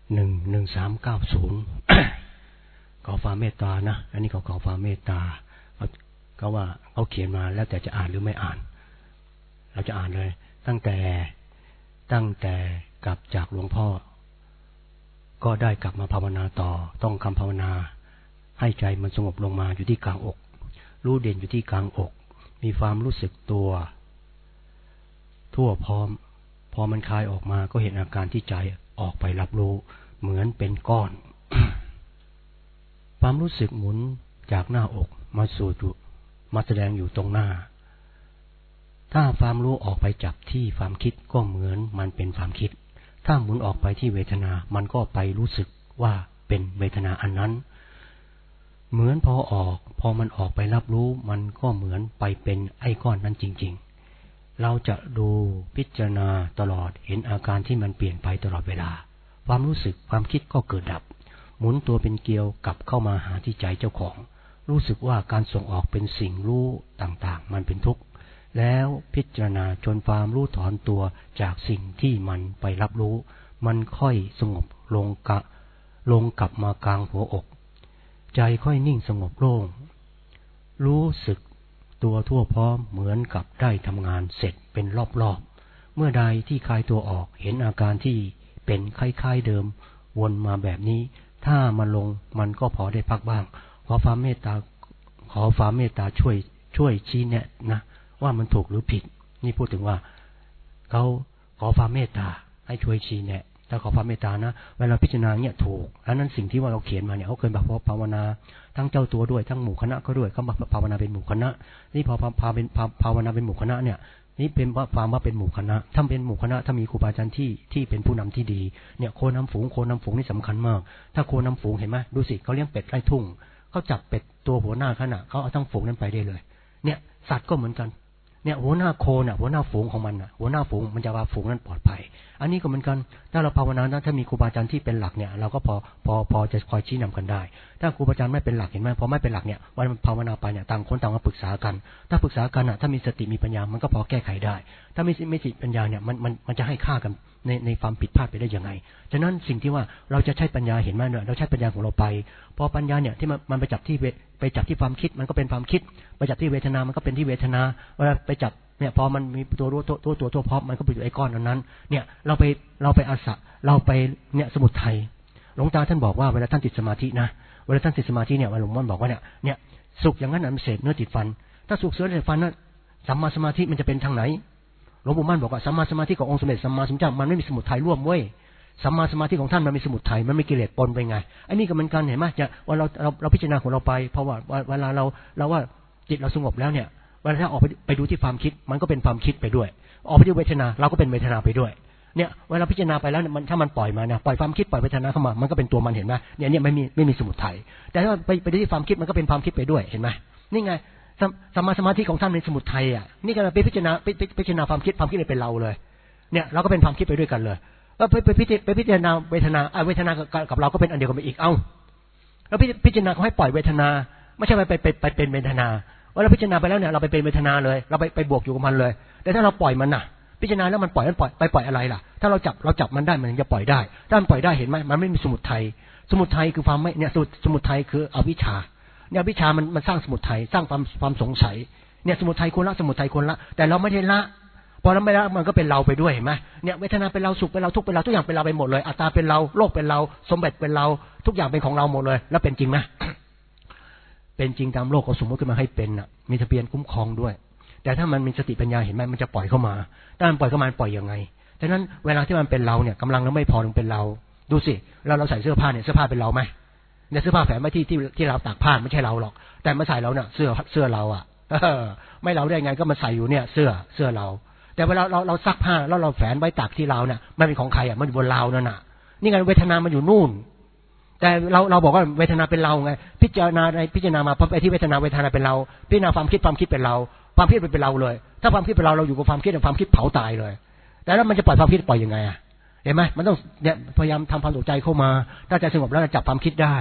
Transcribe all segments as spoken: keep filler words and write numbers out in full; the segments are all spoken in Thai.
หนึ่งหนึ่งสามเก้าศูนย์ขอความเมตตานะอันนี้เขาขอความเมตตาเขาว่าเขาเขียนมาแล้วแต่จะอ่านหรือไม่อ่านเราจะอ่านเลยตั้งแต่ตั้งแต่กลับจากหลวงพ่อก็ได้กลับมาภาวนาต่อต้องคำภาวนาให้ใจมันสงบลงมาอยู่ที่กลางอกรู้เด่นอยู่ที่กลางอกมีความรู้สึกตัวทั่วพร้อมพอมันคลายออกมาก็เห็นอาการที่ใจออกไปรับรู้เหมือนเป็นก้อน ความรู้สึกหมุนจากหน้าอกมาสู่มาแสดงอยู่ตรงหน้าถ้าความรู้ออกไปจับที่ความคิดก็เหมือนมันเป็นความคิดถ้าหมุนออกไปที่เวทนามันก็ไปรู้สึกว่าเป็นเวทนาอันนั้นเหมือนพอออกพอมันออกไปรับรู้มันก็เหมือนไปเป็นไอ้ก้อนนั้นจริงๆเราจะดูพิจารณาตลอดเห็นอาการที่มันเปลี่ยนไปตลอดเวลาความรู้สึกความคิดก็เกิดดับหมุนตัวเป็นเกลียวกลับเข้ามาหาที่ใจเจ้าของรู้สึกว่าการส่งออกเป็นสิ่งรู้ต่างๆมันเป็นทุกข์แล้วพิจารณาจนความรู้ถอนตัวจากสิ่งที่มันไปรับรู้มันค่อยสงบลงกะลงกลับมากลางหัวอกใจค่อยนิ่งสงบโล่งรู้สึกตัวทั่วพร้อมเหมือนกับได้ทำงานเสร็จเป็นรอบๆเมื่อใดที่คลายตัวออกเห็นอาการที่เป็นคล้ายๆเดิมวนมาแบบนี้ถ้ามันลงมันก็พอได้พักบ้างขอความเมตตาขอความเมตตาช่วยช่วยชี้แนะนะว่ามันถูกหรือผิดนี่พูดถึงว่าเขาขอความเมตตาให้ช่วยชี้แนะถ้าขอความเมตตานะเวลาพิจารณาเนี่ยถูกอันนั้นสิ่งที่ว่าเราเขียนมาเนี่ยเขาเคยแบบภาวนาทั้งเจ้าตัวด้วยทั้งหมู่คณะก็ด้วยเขามาภาวนาเป็นหมู่คณะนี่พอพาเป็นภาวนาเป็นหมู่คณะเนี่ยนี่เป็นว่าความว่าเป็นหมู่คณะถ้าเป็นหมู่คณะถ้ามีครูบาอาจารย์ที่ที่เป็นผู้นำที่ดีเนี่ยโคนำฝูงโคนำฝูงนี่สำคัญมากถ้าโคนำฝูงเห็นไหมดูสิเขาเลี้ยงเป็ดไร่ทุ่งเขาจับเป็ดตัวหัวหน้าขณะเขาเอาทั้งฝูงนั้นไปได้เลยเนี่ยสัตว์ก็เหมือนกันเนี่ยหัวหน้าโคน่ะหัวหน้าฝูงของมันน่ะหัวหน้าฝูงมันจะว่าฝูงนั้นปลอดภัยอันนี้ก็เหมือนกันถ้าเราภาวนาถ้ามีครูบาอาจารย์ที่เป็นหลักเนี่ยเราก็พอพอพอจะคอยชี้นำกันได้ถ้าครูบาอาจารย์ไม่เป็นหลักเห็นไหมพอไม่เป็นหลักเนี่ยวันภาวนาไปเนี่ยต่างคนต่างมาปรึกษากันถ้าปรึกษากันอ่ะถ้ามีสติมีปัญญามันก็พอแก้ไขได้ถ้าไม่ไม่สติปัญญาเนี่ยมันมันมันจะให้ค่ากันในในความผิดพลาดไปได้ยังไงฉะนั้นสิ่งที่ว่าเราจะใช้ปัญญาเห็นไหมเนี่ยเราใช้ปัญญาของเราไปพอปัญญาเนี่ยที่มันมันไปจับที่ไปจับที่ความคิดมันก็เป็นความคิดไปจับที่เวทนามันก็เป็นที่เวทนาเวลาไปจับเนี่ยพอมันมีตัวรู้ตัวตัวตัวตัวพร้อมมันก็ไปอยู่ไอ้ก้อนนั้นเนี่ยเราไปเราไปอาศัยเราไปเนี่ยสมุทัยหลวงตาท่านบอกว่าเวลาท่านติดสมาธินะเวลาท่านติดสมาธิเนี่ยหลวงพ่อบอกว่าเนี่ยเนี่ยสุขอย่างนั้นมันเศษเนื้อติดฟันถ้าสุขเสือติดฟันนั้นสัมมาสมาธิมันจะเป็นทางไหนหลวงปู่มั่นบอกว่าสัมมาสมาธิขององค์สมเด็จสัมมาสัมพุทธเจ้ามันไม่มีสมุทัยร่วมเว้ยสัมมาสมาธิของท่านมันมีสมุทัยมันไม่กิเลสปนไปไงอันนี้ก็เหมือนกันเห็นไหมจะว่าเราเราเราพิจารณาของเราไปเพราะว่าเวลาเราเราว่าจิตเราสงบแล้วเนี่ยเวลาถ้าออกไปไปดูที่ความคิดมันก็เป็นความคิดไปด้วยออกไปที่เวทนาเราก็เป็นเวทนาไปด้วยเนี่ยเวลาพิจารณาไปแล้วมันถ้ามันปล่อยมาเนี่ยปล่อยความคิดปล่อยเวทนาเข้ามามันก็เป็นตัวมันเห็นไหมเนี่ยเนี่ยไม่มีไม่มีสมุทัยแต่ถ้าไปไปดูที่ความคิดมันก็เป็นความคิดไปด้วยเห็นไหมนี่ไงสัมมาสมาธิของท่านเป็นสมุทัยอ่ะนี่ก็ไปพิจารณาไปพิจารณาความคิดความคิดเลยเป็นเราเลยเนี่ยเราก็เป็นความคิดไปด้วยกันเลยแล้วไปไปพิจารไปพิจารณาเวทนาเวทนากับเราก็เป็นอันเดียวกันไปอีกเอ้าแล้วพิจารณาเขาให้ปล่อยเวทนาไม่ใช่ไปไปไปเป็นเวทนาว่าเราพิจารณาไปแล้วเนี่ยเราไปเป็นเวทนาเลยเราไปไปบวกอยู่กับมันเลยแต่ถ้าเราปล่อยมันน่ะพิจารณาแล้วมันปล่อยมันปล่อยไปปล่อยอะไรล่ะถ้าเราจับเราจับมันได้มันจะปล่อยได้ถ้ามันปล่อยได้เห็นไหมมันไม่มีสมุทัยสมุทัยคือความไม่เนี่ยสมุทัยคืออวิชชาเนี่ยอวิชชามันมันสร้างสมุทัยสร้างความความสงสัยเนี่ยสมุทัยคนละสมุทัยคนละแต่เราไม่ได้ละพอเราไม่ละมันก็เป็นเราไปด้วยเห็นไหมเนี่ยเวทนาเป็นเราสุขเป็นเราทุกข์เป็นเราทุกอย่างเป็นเราไปหมดเลยอัตตาเป็นเราโลกเป็นเราสมบัติเป็นเราทุกอย่างเป็นของเราหมดเลยแล้วเป็นจริงไหมเป็นจริงตามโลกเขาสมมติขึ้นมาให้เป็นน่ะมีทะเบียนคุ้มครองด้วยแต่ถ้ามันมีสติปัญญาเห็นไหมมันจะปล่อยเข้ามาถ้ามันปล่อยเข้ามาปล่อยยังไงดังนั้นเวลาที่มันเป็นเราเนี่ยกำลังเราไม่พอถึงเป็นเราดูสิเราเราใส่เสื้อผ้าเนี่ยเสื้อผ้าเป็นเราไหมเนี่ยเสื้อผ้าแฝงไว้ที่ที่ที่เราตากผ้าไม่ใช่เราหรอกแต่มาใส่เราเนี่ยเสื้อเสื้อเราอ่ะไม่เราได้ไงก็มาใส่อยู่เนี่ยเสื้อเสื้อเราแต่เวลาเราเราซักผ้าแล้วเราแฝงไว้ตากที่เราเนี่ยมันเป็นของใครอ่ะมันอยู่บนเรานั่นน่ะนี่ไงเวทนามันอยู่นู่นแต่เราเราบอกว่าเวทนาเป็นเราไงพิจารณาในพิจารณามาพอไปที่เวทนาเวทนาเป็นเราพิจารณาความคิดความคิดเป็นเราความคิดเป็นเราเลยถ้าความคิดเป็นเราเราอยู่กับความคิดความคิดเผาตายเลยแต่แล้วมันจะปล่อยความคิดปล่อยยังไงอ่ะเห็นไหมมันต้องเนี่ยพยายามทำความสนใจเข้ามาถ้าใจสงบแล้วจับความคิดได้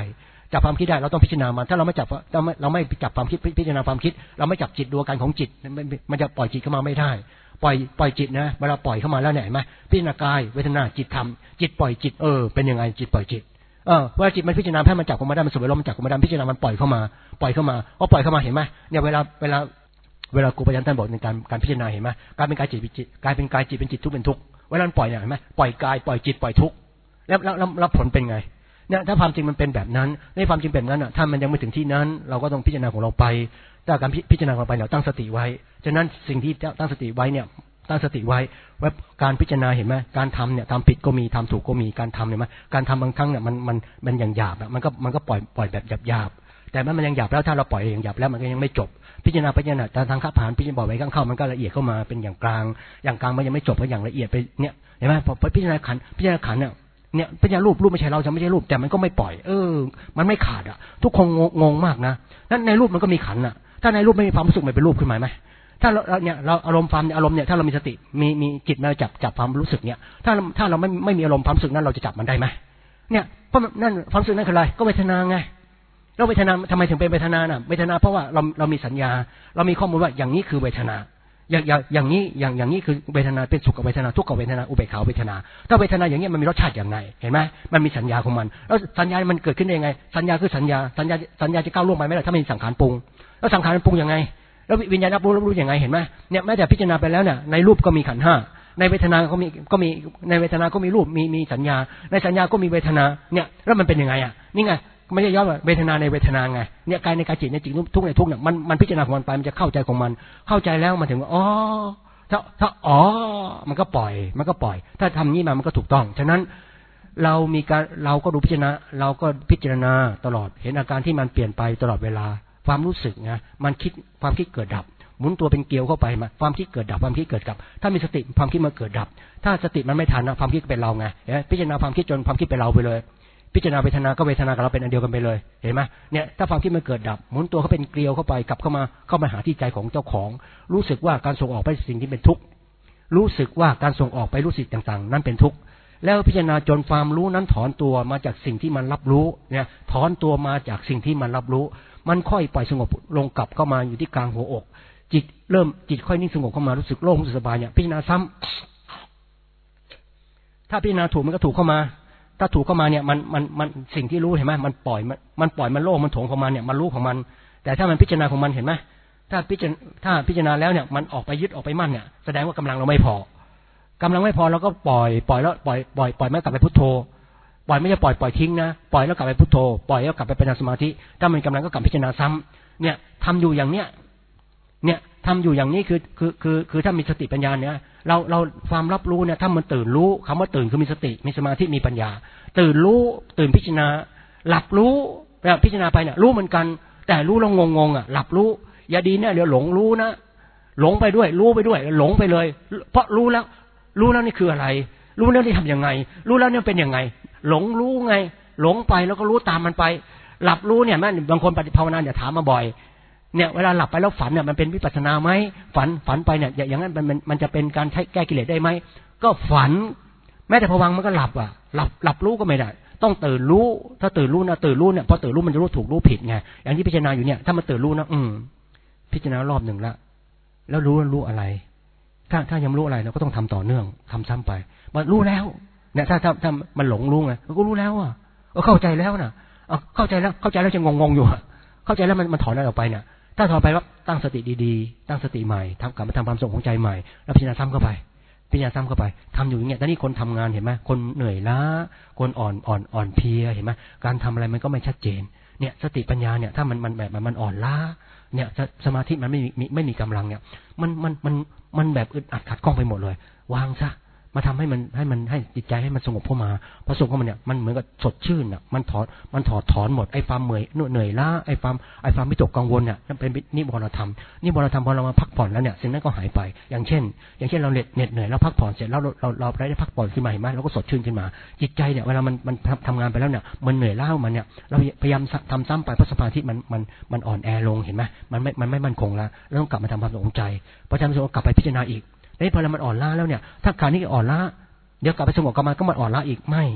จับความคิดได้เราต้องพิจารณามันถ้าเราไม่จับเราไม่เราไม่จับความคิดพิจารณาความคิดเราไม่จับจิตดูการของจิตมันจะปล่อยจิตเข้ามาไม่ได้ปล่อยปล่อยจิตนะเวลาปล่อยเข้ามาแล้วเนี่ยเห็นไหมพิจารณากายเวทนาจิตธรรมจิตปล่อยจิตเออเป็นยังไงจิตปล่อยจิตเออเวลาจิตมันพิจารณาให้มันจับเข้ามาได้มันสวยลมมันจับเข้ามาได้พิจารณามันปล่อยเข้ามาปล่อยเข้ามาพอปล่อยเข้ามาเห็นไหมเนี่ยเวลาเวลาเวลาครูปยัญชนะบอกในการการพิจารณาเห็นไหมกายเป็นกายจิตเป็นจิตกายเป็นกายจิตเป็นจิตทุกเป็นทุกเวลาปล่อยเนี่ยเห็นไหมปล่อยกายปล่อยจิตปล่อยทุกแล้วแล้วแล้วผลเป็นไงเนี่ยถ้าความจริงมันเป็นแบบนั้นในความจริงแบบนั้นอ่ะถ้ามันยังไม่ถึงที่นั้นเราก็ต้องพิจารณาของเราไปถ้าการพิจารณาของเราไปเราตั้งสติไว้ฉะนั้นสิ่งที่ตั้งสติไว้เนี่ยตั้งสติไว้ว่าการพิจารณาเห็นไหมการทำเนี่ยทำผิดก็มีทำถูกก็มีการทำเห็นไหมการทำบางครั้งเนี่ยมันมันมันอย่างหยาบอ่ะมันก็มันก็ปล่อยปล่อยแบบหยาบหยาบแต่มันยังหยาบแล้วถ้าเราปล่อยอย่างหยาบแล้วมันก็ยังไม่จบพิจารณาพิจารณาทางข้าผ่านพิจารณาบ่อยไปข้างเข้ามันก็ละเอียดเข้ามาเป็นอย่างกลางอย่างกลางมันยังไม่จบก็อย่างละเอียดไปเนี่ยเห็นไหมพอพิจารณาขันพิจารณาขันเนี่ยเนี่ยพิจารณารูปรูปไม่ใช่เราจะไม่ใช่รูปแต่มันก็ไม่ปล่อยเออมันไม่ขาดอ่ะทุกคนงงมากนะนั้นในรูปมันก็มีขันอ่ะถ้าในรูปไม่มีความรู้สึกมันเป็นรูปขึ้นมาไหมถ้าเราเนี่ยเราอารมณ์ความอารมณ์เนี่ยถ้าเรามีสติมีมีจิตมาจับจับความรู้สึกเนี่ยถ้าถ้าเราไม่ไม่มีอารมณ์ความรู้สึกนั้นเราจะจับมันได้ไหมเนี่ยเพราะนั่นความรู้สึกนั่นคืออะไรก็เวทนาไงแล้วเวทนาทำไมถึงเป็นเวทนาน่ะเวทนาเพราะว่าเราเรามีสัญญาเรามีข้อมูลว่าอย่างนี้คือเวทนาอย่างอย่างอย่างนี้อย่างอย่างนี้คือเวทนาเป็นสุขเวทนาทุกขเวทนาอุเบกขาเวทนาถ้าเวทนาอย่างนี้มันมีรสชาติอย่างไรเห็นไหมมันมีสัญญาของมันแล้วสัญญามันเกิดขึ้นได้ยังไงสัญญาคือสัญญาสัญญาสัญญาจะก้าวล่วงไปไม่ได้ถ้าไม่มีสังขารปรุงแล้วสังขารมันปรุงยังไงแล้ววิญญาณรับรู้รับรู้ยังไงเห็นไหมเนี่ยแม้แต่พิจารณาไปแล้วเนี่ยในรูปก็มีขันธ์ห้าในเวทนาก็มีก็มีในเวทนาก็มีรูปมีมีสัญญาในสัญญาก็มีเวทนาเนี่ยแล้วมันเป็นยังไงอ่ะนี่ไงไม่ใช่ย้อนว่าเวทนาในเวทนาไงเนี่ยกายในกายจิตในจิตทุกในทุกเนี่ยมันมันพิจารณาของมันไปมันจะเข้าใจของมันเข้าใจแล้วมันถึงว่าอ๋อถ้าถ้าอ๋อมันก็ปล่อยมันก็ปล่อยถ้าทำนี้มามันก็ถูกต้องฉะนั้นเรามีการเราก็ดูพิจารณาเราก็พิจารณาตลอดเห็นอาการที่มันเปลี่ยนไปตลอดเวลาความรู้สึกนะมันคิดความคิดเกิดดับหมุนตัวเป็นเกลียวเข้าไปมาความคิดเกิดดับความคิดเกิดดับถ้ามีสติความคิดมันเกิดดับถ้าสติมันไม่ทันนะความคิดเป็นเราไงพิจารณาความคิดจนความคิดเป็นเราไปเลยพิจารณาเวทนาก็เวทนากับเราเป็นอันเดียวกันไปเลยเห็นไหมเนี่ยถ้าความคิดมันเกิดดับหมุนตัวเขาเป็นเกลียวเข้าไปกลับเข้ามาเข้ามาหาที่ใจของเจ้าของรู้สึกว่าการส่งออกไปสิ่งที่เป็นทุกข์รู้สึกว่าการส่งออกไปรู้สึกต่างๆนั้นเป็นทุกข์แล้วพิจารณาจนความรู้นั้นถอนตัวมาจากสิ่งที่มันรับรู้เนี่ยถอนตัวมาจากสิ่งที่มันรับรู้มันค่อยปล่อยสงบลงกลับเข้ามาอยู่ที่กลางหัวอกจิตเริ่มจิตค่อยนิ่งสงบเข้ามารู้สึกโล่งรู้สึกสบายเนี่ยพิจารณาซ้ำถ้าพิจารณาถูกมันก็ถูกเข้ามาถ้าถูกเข้ามาเนี่ยมันมันมันสิ่งที่รู้เห็นไหมมันปล่อยมันมันปล่อยมันโล่งมันโถงของมันเนี่ยมันรู้ของมันแต่ถ้ามันพิจารณาของมันเห็นไหมถ้าพิจารณาถ้าพิจารณาแล้วเนี่ยมันออกไปยึดออกไปมั่นเนี่ยแสดงว่ากำลังเราไม่พอกำลังไม่พอเราก็ปล่อยปล่อยแล้วปล่อยปล่อยปล่อยไม่กลับไปพุทโธปล่อยไม่ใช่ปล่อยปล่อยทิ้งนะปล่อยแล้วกลับไปพุทโธปล่อยแล้วกลับไปเป็นสมาธิถ้ามันกำลังก็กลับพิจารณาซ้ำเนี่ยทำอยู่อย่างเนี้ยเนี่ยทำอยู่อย่างนี้คือคือคือคือถ้ามีสติปัญญาเนี่ยเราเราความรับรู้เนี่ยถ้ามันตื่นรู้คำว่าตื่นคือมีสติมีสมาธิมีปัญญาตื่นรู้ตื่นพิจารณาหลับรู้แล้วพิจารณาไปเนี่ยรู้เหมือนกันแต่รู้แล้วงงงอ่ะหลับรู้อย่าดีเนี่ยเดี๋ยวหลงรู้นะหลงไปด้วยรู้ไปด้วยหลงไปเลยเพราะรู้แล้วรู้แล้วนี่คืออะไรรู้แล้วนี่ทำยังไงรู้แล้วเนี่ยเป็นยังไงหลงรู้ไงหลงไปแล้วก็รู้ตามมันไปหลับรู้เนี่ยแม่บางคนปฏิภาวนาอย่าถามมาบ่อยเนี่ยเวลาหลับไปแล้วฝันเนี่ยมันเป็นวิปัสสนาไหมฝันฝันไปเนี่ยอย่างนั้นมันมันจะเป็นการใช้แก้กิเลสได้ไหมก็ฝันแม้แต่ภวังค์มันก็หลับอ่ะหลับหลับรู้ก็ไม่ได้ต้องตื่นรู้ถ้าตื่นรู้นะตื่นรู้เนี่ยพอตื่นรู้มันจะรู้ถูกรู้ผิดไงอย่างที่พิจารณาอยู่เนี่ยถ้ามันตื่นรู้นะอืมพิจารณารอบหนึ่งละแล้วรู้รู้อะไรถ้าถ้ายังรู้อะไรเราก็ต้องทำต่อเนื่องทำซ้ำไปมันรู้แล้วเนี่ยถ้าถ้าถ้ามันหลงรู้ไงมันก็รู้แล้วอ่ะก็เข้าใจแล้วนะเข้าใจแล้วเข้าใจแล้วจะงงๆอยู่เข้าใจแล้วมันมันถอนอะไรออกไปเนี่ยถ้าถอนไปว่าตั้งสติดีๆตั้งสติใหม่ทำกลับมาทำความสงบของใจใหม่แล้วพิจารณาซ้ำเข้าไปพิจารณาซ้ำเข้าไปทำอยู่อย่างเงี้ยตอนนี้คนทำงานเห็นไหมคนเหนื่อยล้าคนอ่อนอ่อนอ่อนเพลียเห็นไหมการทำอะไรมันก็ไม่ชัดเจนเนี่ยสติปัญญาเนี่ยถ้ามันมันแบบมันอ่อนล้าเนี่ยสมาธิมันไม่มีไม่มีกำลังเนี่ยมันมันมันมันแบบอึดอัดขัดข้องไปหมดเลยวางซะมาทำให้มันให้มันให้จิตใจให้มันสงบเข้ามาพอสงบเข้ามาเนี่ยมันเหมือนกับสดชื่นอ่ะมันถอนมันถอดถอนหมดไอ้ความเหนื่อยเหนื่อยล้าไอ้ความไอ้ความวิตกกังวลเนี่ยนั่นเป็นนิวรณธรรมนิวรณธรรมพอเรามาพักผ่อนแล้วเนี่ยสิ่งนั้นก็หายไปอย่างเช่นอย่างเช่นเราเหน็ดเหนื่อยแล้วพักผ่อนเสร็จแล้วเราเราเราได้พักผ่อนขึ้นมาเห็นไหมเราก็สดชื่นขึ้นมาจิตใจเนี่ยเวลามันมันทำงานไปแล้วเนี่ยมันเหนื่อยล้ามันเนี่ยเราพยายามทำซ้ำไปเพราะสมาธิมันมันมันอ่อนแอลงเห็นไหมมันไม่มันไม่มั่นคงแล้วเราต้องกลับมาทำความสงบใจพอทำความสงบกลับไปพิจารณาอีกไอ้พอเรามันอ่อนล้าแล้วเนี่ยถ้าขานี้อ่อนล้าเดี๋ยวกลับไปสงบกลับมาก็มันอ่อนล้าอีกไม่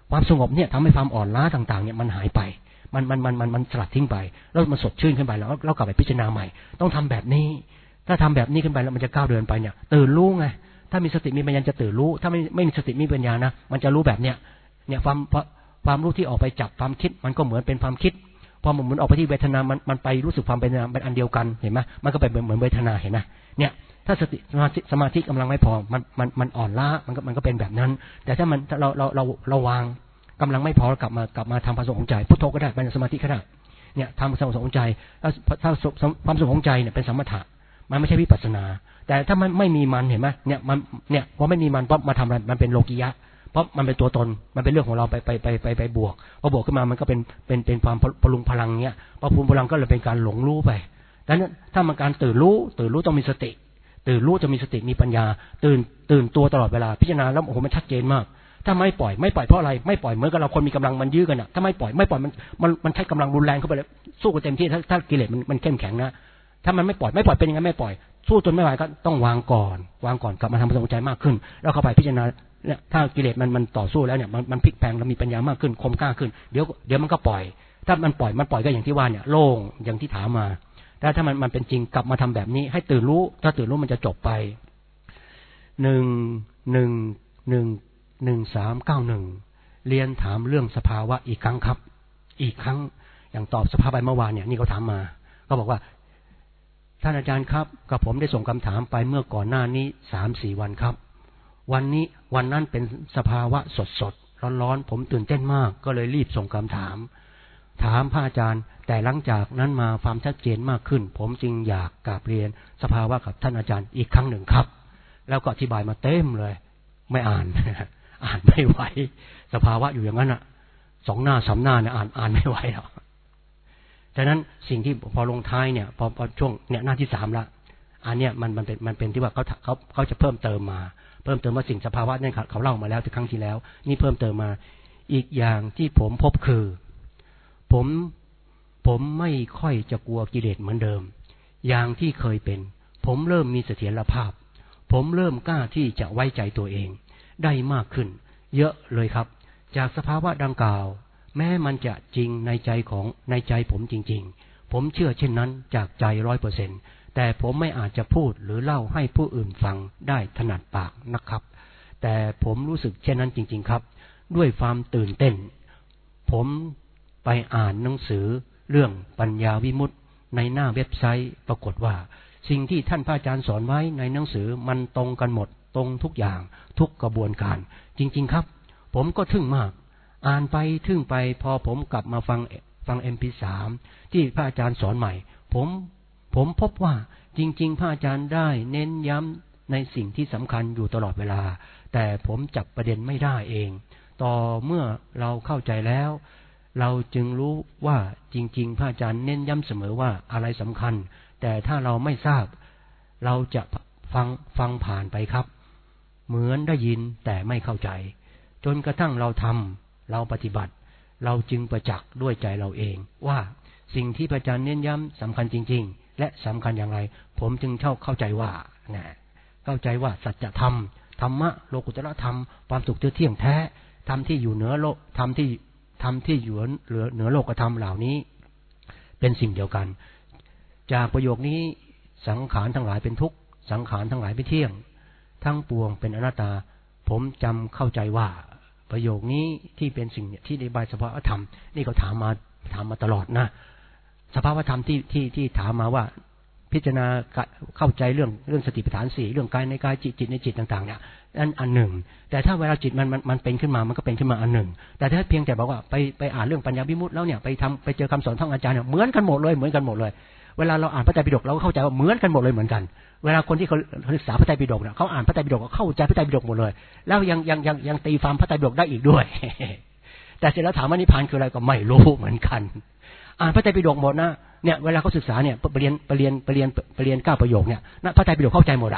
ความสงบเนี่ยทำให้ความอ่อนล้าต่างๆเนี่ยมันหายไปมันมันมันมันมันสลัดทิ้งไปแล้วมันสดชื่นขึ้นไปแล้วเรากลับไปพิจารณาใหม่ต้องทำแบบนี้ถ้าทำแบบนี้ขึ้นไปแล้วมันจะก้าวเดินไปเนี่ยตื่นรู้ไงถ้ามีสติมีปัญญาจะตื่นรู้ถ้าไม่ไม่มีสติมีปัญญานะมันจะรู้แบบเนี้ยเนี่ยความความรู้ที่ออกไปจับความคิดมันก็เหมือนเป็นความคิดพอมันเหมือนออกไปที่เวทนามันมันไปรู้สึกความเป็นเป็นอันเดียวกันเห็นไหมมันก็เป็นเหมือนเวทนาเห็นไหมเนี่ยถ้าสติสมาธิสมาธิกำลังไม่พอมันมันมันอ่อนล้ามันก็มันก็เป็นแบบนั้นแต่ถ้ามันเราเราเราเราวางกำลังไม่พอกลับมากลับมาทำความสงบของใจพุทโธก็ได้เป็นสมาธิก็ได้เนี่ยทำความสงบของใจถ้าถ้าความสงบของใจเนี่ยเป็นสมถะมันไม่ใช่วิปัสสนาแต่ถ้ามันไม่มีมันเห็นไหมเนี่ยมันเนี่ยพอไม่มีมันปั๊บมาทำอะไรมันเป็นโลกิยะเพราะมันเป็นตัวตนมันเป็นเรื่องของเราไปไปไปไปไปบวกพอบวกขึ้นมามันก็เป็นเป็นเป็นความพลุงพลังเนี้ยพอพลุงพลังก็เลยเป็นการหลงรู้ไปดังนั้นถ้ามันการตื่นรู้ตื่นรู้ต้องมีสติตื่นรู้จะมีสติมีปัญญาตื่นตื่นตัวตลอดเวลาพิจารณาแล้วโอ้โหมันชัดเจนมากถ้าไม่ปล่อยไม่ปล่อยเพราะอะไรไม่ปล่อยเหมือนกับเราคนมีกำลังมันยื้อกันอ่ะถ้าไม่ปล่อยไม่ปล่อยมันมันมันใช้กำลังรุนแรงเข้าไปเลยสู้กันเต็มที่ถ้าถ้ากิเลสมันมันเข้มแข็งนะถ้ามันไม่ปล่อยไม่ปล่อยเป็นยังไงไม่ปล่อยสู้จนไม่ไหวก็ต้องวางก่อนวางก่อนกลับมาทำความสงบมากขึ้นแล้วเข้าไปพิจารณาเนี่ยถ้ากิเลสมันมันต่อสู้แล้วเนี่ยมันมันพลิกแพลงแล้วมีปัญญามากขึ้นคมกล้าขึ้นเดี๋ยวเดี๋ยวมันก็ปล่อยถ้ามันปล่อยมันปล่อยก็อย่างที่ว่าเนี่ยโล่งอย่างที่ถามมาแต่ถ้ามันมันเป็นจริงกลับมาทำแบบนี้ให้ตื่นรู้ถ้าตื่นรู้มันจะจบไปหนึ่งหนึ่งหนึ่งหนึ่งสามเก้าหนึ่งเรียนถามเรื่องสภาวะอีกครั้งครับอีกครั้งอย่างตอบสภาพไปเมื่อวานเนี่ยนี่เขาถามมาก็บอกว่าท่านอาจารย์ครับกับผมได้ส่งคำถามไปเมื่อก่อนหน้านี้สามสี่วันครับวันนี้วันนั้นเป็นสภาวะสดสดร้อนร้อนผมตื่นเต้นมากก็เลยรีบส่งคำถามถามพระอาจารย์แต่หลังจากนั้นมาความชัดเจนมากขึ้นผมจึงอยากกราบเรียนสภาวะกับท่านอาจารย์อีกครั้งหนึ่งครับแล้วก็อธิบายมาเต็มเลยไม่อ่าน อ่านไม่ไหวสภาวะอยู่อย่างนั้นอ่ะสองหน้าสามหน้าเนี่ยอ่านอ่านไม่ไหวหรอกฉะนั้นสิ่งที่พอลงท้ายเนี่ยพอพอช่วงเนี่ยหน้าที่สามละอันเนี้ยมันมันเป็นมันเป็นที่ว่าเขาเขาเขาจะเพิ่มเติมมาเพิ่มเติมว่าสิ่งสภาวะนั่นเขาเล่ามาแล้วที่ครั้งที่แล้วนี่เพิ่มเติมมาอีกอย่างที่ผมพบคือผมผมไม่ค่อยจะกลัวกิเลสเหมือนเดิมอย่างที่เคยเป็นผมเริ่มมีเสถียรภาพผมเริ่มกล้าที่จะไว้ใจตัวเองได้มากขึ้นเยอะเลยครับจากสภาวะดังกล่าวแม้มันจะจริงในใจของในใจผมจริงๆผมเชื่อเช่นนั้นจากใจร้อยเปอร์เซ็นต์แต่ผมไม่อาจจะพูดหรือเล่าให้ผู้อื่นฟังได้ถนัดปากนะครับแต่ผมรู้สึกเช่นนั้นจริงๆครับด้วยความตื่นเต้นผมไปอ่านหนังสือเรื่องปัญญาวิมุตติในหน้าเว็บไซต์ปรากฏว่าสิ่งที่ท่านพระอาจารย์สอนไว้ในหนังสือมันตรงกันหมดตรงทุกอย่างทุกกระบวนการจริงๆครับผมก็ทึ่งมากอ่านไปทึ่งไปพอผมกลับมาฟังฟัง เอ็ม พี สาม ที่พระอาจารย์สอนใหม่ผมผมพบว่าจริงๆพระอาจารย์ได้เน้นย้ำในสิ่งที่สำคัญอยู่ตลอดเวลาแต่ผมจับประเด็นไม่ได้เองต่อเมื่อเราเข้าใจแล้วเราจึงรู้ว่าจริงๆพระอาจารย์เน้นย้ำเสมอว่าอะไรสำคัญแต่ถ้าเราไม่ทราบเราจะฟังฟังผ่านไปครับเหมือนได้ยินแต่ไม่เข้าใจจนกระทั่งเราทำเราปฏิบัติเราจึงประจักษ์ด้วยใจเราเองว่าสิ่งที่พระอาจารย์เน้นย้ำสำคัญจริงๆและสำคัญอย่างไรผมจึงเข้าเข้าใจว่านะเข้าใจว่าสัจธรรมธรรมะโลกุตตรธรรมความสุขเที่ยงแท้ธรรมที่อยู่เหนือโลกธรรมที่ธรรมที่อยู่เหนือเหนือโลกธรรมเหล่านี้เป็นสิ่งเดียวกันจากประโยคนี้สังขารทั้งหลายเป็นทุกข์สังขารทั้งหลายไม่เที่ยงทั้งปวงเป็นอนัตตาผมจำเข้าใจว่าประโยคนี้ที่เป็นสิ่งที่ในบายสภาวธรรมนี่เขาถามมาถามมาตลอดนะสภาวธรรมที่ที่ที่ถามมาว่าพิจารณาเข้าใจเรื่องเรื่องสติปัฏฐานสี่เรื่องกายในกายจิตจิตในจิตต่างๆเนี่ยนั่นอันหนึ่งแต่ถ้าเวลาจิตมันมันมันเป็นขึ้นมามันก็เป็นขึ้นมาอันหนึ่งแต่ถ้าเพียงแต่บอกว่าไปไปอ่านเรื่องปัญญาวิมุตติแล้วเนี่ยไปทำไปเจอคำสอนท่านอาจารย์เนี่ยเหมือนกันหมดเลยเหมือนกันหมดเลยเวลาเราอ่านพระไตรปิฎกเราก็เข้าใจว่าเหมือนกันหมดเลยเหมือนกันเวลาคนที่เขาศึกษาพระไตรปิฎกเนี่ยเขาอ่านพระไตรปิฎกก็เข้าใจพระไตรปิฎกหมดเลยแล้วยังยังยังยังตีความพระไตรปิฎกได้อีกด้วย แต่เสร็จแล้วถามว่านิพพานคืออะไรก็ไม่รู้เหมือนกันอ่านพระไตรปิฎกหมดนะเนี่ยเวลาเขาศึกษาเนี่ยไปเรียนไปเรียนไปเรียนไปเรียนเก้าประโยคเนี่ยนะพระไตรปิฎกเข้าใจหมดอะ